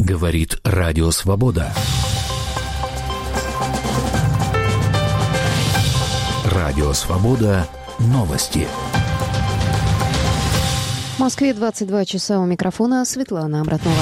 Говорит Радио Свобода. Радио Свобода. Новости. В Москве 22 часа, у микрофона Светлана Обратнова.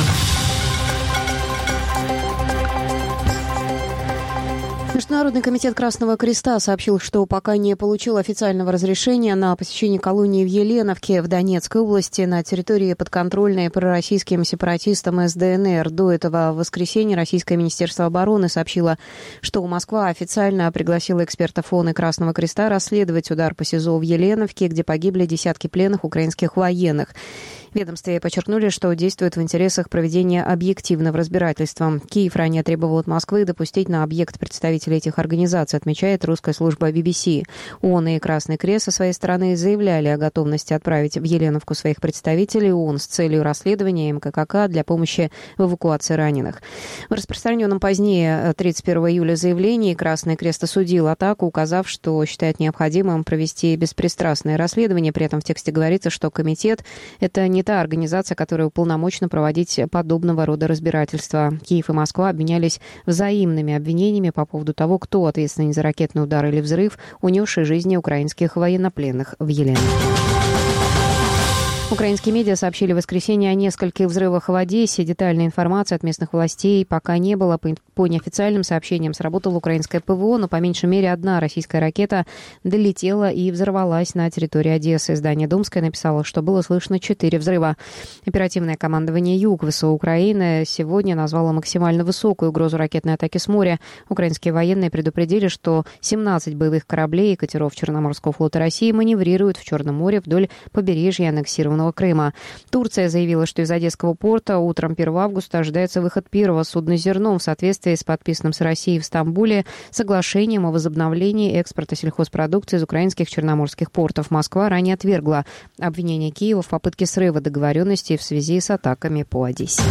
Международный комитет Красного Креста сообщил, что пока не получил официального разрешения на посещение колонии в Еленовке в Донецкой области на территории подконтрольной пророссийским сепаратистам СДНР. До этого в воскресенье Российское Министерство обороны сообщило, что Москва официально пригласила экспертов ООН и Красного Креста расследовать удар по СИЗО в Еленовке, где погибли десятки пленных украинских военных. В ведомстве подчеркнули, что действует в интересах проведения объективного разбирательства. Киев ранее требовал от Москвы допустить на объект представителей этих организаций, отмечает русская служба BBC. ООН и Красный Крест со своей стороны заявляли о готовности отправить в Еленовку своих представителей ООН с целью расследования МКК для помощи в эвакуации раненых. В распространенном позднее 31 июля заявлении Красный Крест осудил атаку, указав, что считает необходимым провести беспристрастное расследование. При этом в тексте говорится, что комитет – это не та организация, которая уполномочена проводить подобного рода разбирательства. Киев и Москва обменялись взаимными обвинениями по поводу того, кто ответственен за ракетный удар или взрыв, унесший жизни украинских военнопленных в Еленовке. Украинские медиа сообщили в воскресенье о нескольких взрывах в Одессе. Детальной информации от местных властей пока не было. По неофициальным сообщениям сработало украинское ПВО, но по меньшей мере одна российская ракета долетела и взорвалась на территории Одессы. Издание «Думское» написало, что было слышно 4 взрыва. Оперативное командование Юг ВСУ Украины сегодня назвало максимально высокую угрозу ракетной атаки с моря. Украинские военные предупредили, что 17 боевых кораблей и катеров Черноморского флота России маневрируют в Черном море вдоль побережья аннексированного Крыма. Турция заявила, что из Одесского порта утром 1 августа ожидается выход первого судна с зерном в соответствии с подписанным с Россией в Стамбуле соглашением о возобновлении экспорта сельхозпродукции из украинских черноморских портов. Москва ранее отвергла обвинение Киева в попытке срыва договоренностей в связи с атаками по Одессе.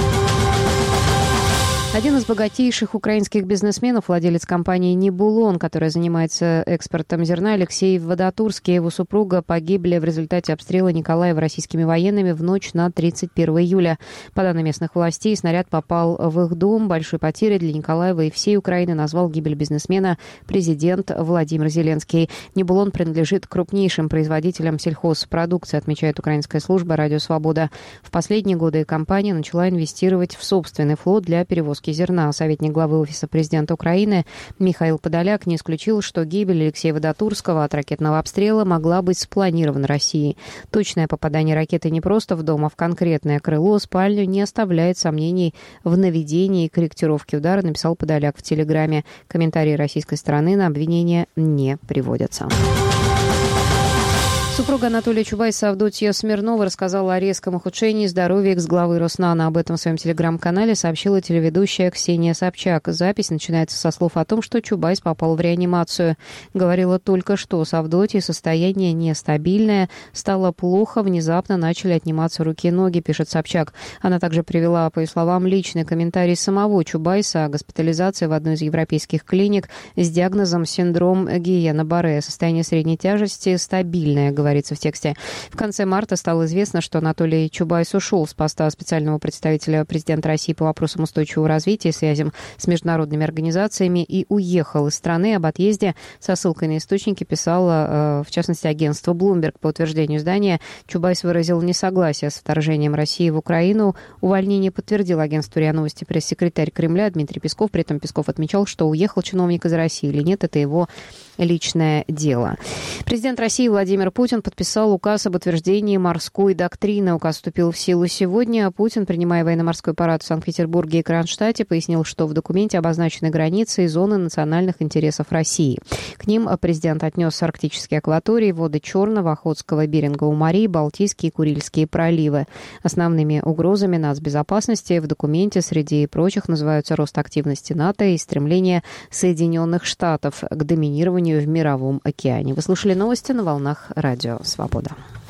Один из богатейших украинских бизнесменов, владелец компании «Нибулон», которая занимается экспортом зерна, Алексей Водотурский и его супруга погибли в результате обстрела Николаева российскими военными в ночь на 31 июля. По данным местных властей, снаряд попал в их дом. Большой потерей для Николаева и всей Украины назвал гибель бизнесмена президент Владимир Зеленский. «Нибулон» принадлежит крупнейшим производителям сельхозпродукции, отмечает украинская служба «Радио Свобода». В последние годы компания начала инвестировать в собственный флот для перевозки зерна. Советник главы Офиса президента Украины Михаил Подоляк не исключил, что гибель Алексея Водотурского от ракетного обстрела могла быть спланирована Россией. Точное попадание ракеты не просто в дом, а в конкретное крыло, спальню не оставляет сомнений в наведении и корректировке удара, написал Подоляк в Телеграме. Комментарии российской стороны на обвинение не приводятся. Супруга Анатолия Чубайса Авдотья Смирнова рассказала о резком ухудшении здоровья экс-главы Роснана. Об этом в своем телеграм-канале сообщила телеведущая Ксения Собчак. Запись начинается со слов о том, что Чубайс попал в реанимацию. Говорила только что с Авдотьей состояние нестабильное, стало плохо, внезапно начали отниматься руки и ноги, пишет Собчак. Она также привела, по ее словам, личный комментарий самого Чубайса о госпитализации в одной из европейских клиник с диагнозом синдром Гиена-Барре. Состояние средней тяжести стабильное, говорится в тексте. В конце марта стало известно, что Анатолий Чубайс ушел с поста специального представителя президента России по вопросам устойчивого развития и связям с международными организациями и уехал из страны. Об отъезде со ссылкой на источники писало, в частности, агентство Bloomberg. По утверждению издания, Чубайс выразил несогласие с вторжением России в Украину. Увольнение подтвердил агентству РИА Новости пресс-секретарь Кремля Дмитрий Песков. При этом Песков отмечал, что уехал чиновник из России или нет, это его личное дело. Президент России Владимир Путин подписал указ об утверждении морской доктрины. Указ вступил в силу сегодня. Путин, принимая военно-морской парад в Санкт-Петербурге и Кронштадте, пояснил, что в документе обозначены границы и зоны национальных интересов России. К ним президент отнес арктические акватории, воды Черного, Охотского и Берингового морей, Балтийские и Курильские проливы. Основными угрозами нацбезопасности в документе, среди прочих, называются рост активности НАТО и стремление Соединенных Штатов к доминированию в Мировом океане. Вы слушали новости на волнах Радио Свобода.